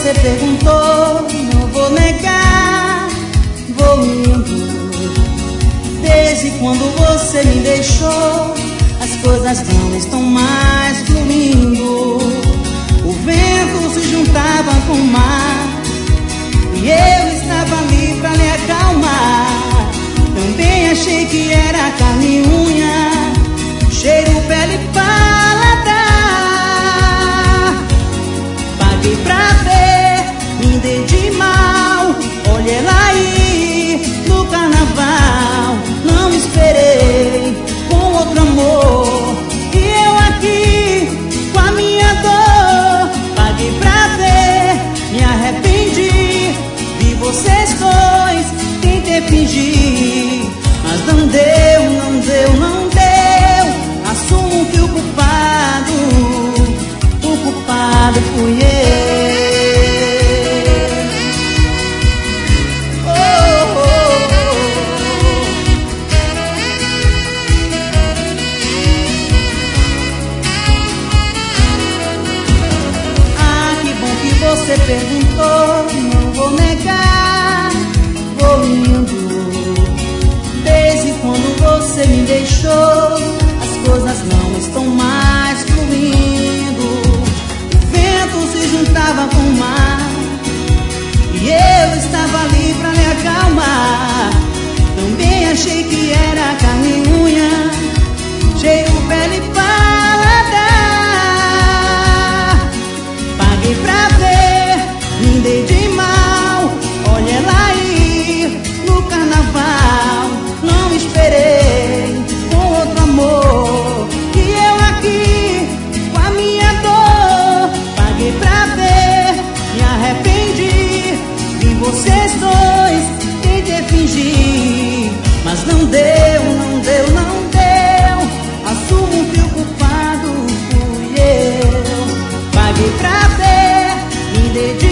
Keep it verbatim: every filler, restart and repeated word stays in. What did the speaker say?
você perguntou, não vou negar, vou indo. Desde quando você me deixou, as coisas não estão mais fluindo. O vento se juntava com o mar e eu estava ali pra lhe acalmar. Também achei que era carne e unha, cheiro, pele, paladar. Paguei pra ver, me dei de mal. Olha ela aí no carnaval. Não esperei com outro amor e eu aqui com a minha dor. Paguei pra ver, me arrependi. Vi vocês dois, tentei fingir, mas não deu, não deu, não deu. Assumo que o culpado, o culpado fui eu. Oh, oh, oh. Ah, que bom que você perguntou, não vou negar, vou indo. Desde quando você me deixou, as coisas não estão mais fluindo. O vento se juntava com o mar e eu estava ali pra lhe acalmar. Também achei que era carne e unha, cheiro, pele, paladar. Paguei pra ver, me dei de mal. Olha ela aí no carnaval. Não esperei com outro amor e eu aqui com a minha dor. Paguei pra ver, me arrependi. Vi vocês dois, tentei fingir, mas não deu, não deu, não deu. Assumo que o culpado fui eu. Paguei pra ver, me dei de